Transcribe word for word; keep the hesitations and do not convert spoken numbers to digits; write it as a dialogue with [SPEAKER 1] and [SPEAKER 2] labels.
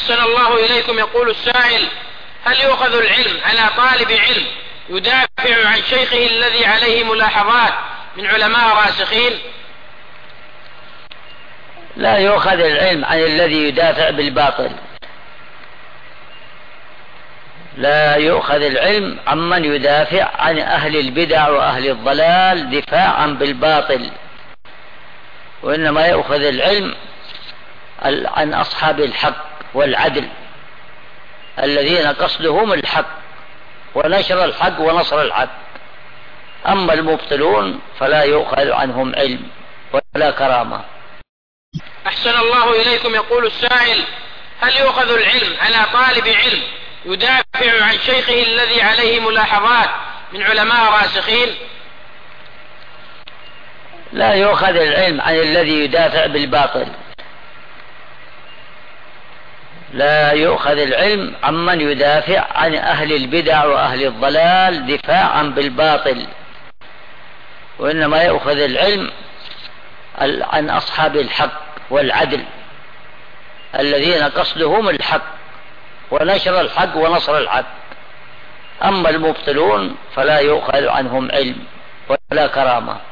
[SPEAKER 1] أحسن الله إليكم. يقول السائل: هل يؤخذ العلم على طالب علم يدافع عن شيخه الذي عليه ملاحظات من علماء راسخين؟
[SPEAKER 2] لا يؤخذ العلم عن الذي يدافع بالباطل، لا يؤخذ العلم عمن يدافع عن أهل البدع وأهل الضلال دفاعا بالباطل، وإنما يؤخذ العلم عن أصحاب الحق والعدل الذين قصدهم الحق ونشر الحق ونصر الحق. أما المبطلون فلا يؤخذ عنهم علم ولا كرامة.
[SPEAKER 1] أحسن الله إليكم. يقول السائل: هل يؤخذ العلم على طالب علم يدافع عن شيخه الذي عليه ملاحظات من علماء راسخين؟
[SPEAKER 2] لا يؤخذ العلم عن الذي يدافع بالباطل، لا يؤخذ العلم عمن يدافع عن أهل البدع وأهل الضلال دفاعا بالباطل، وإنما يؤخذ العلم عن أصحاب الحق والعدل الذين قصدهم الحق ونشر الحق ونصر الحق. أما المبطلون فلا يؤخذ عنهم علم ولا كرامة.